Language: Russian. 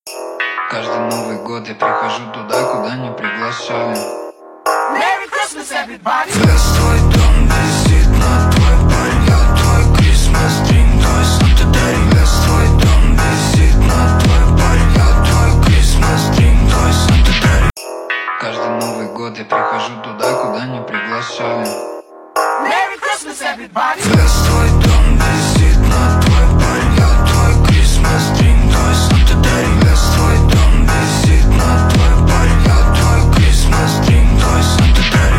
Каждый Новый год я прихожу туда, куда не приглашали. Merry Christmas, everybody! Фест, твой дом висит над твой парень. Я твой Christmas dream, твой Santa Day. Фест, твой дом висит над твой парень. Я твой Christmas dream, твой Santa Day. Каждый Новый год я прихожу туда, куда не приглашали. Merry Christmas, everybody! Фест, твой дом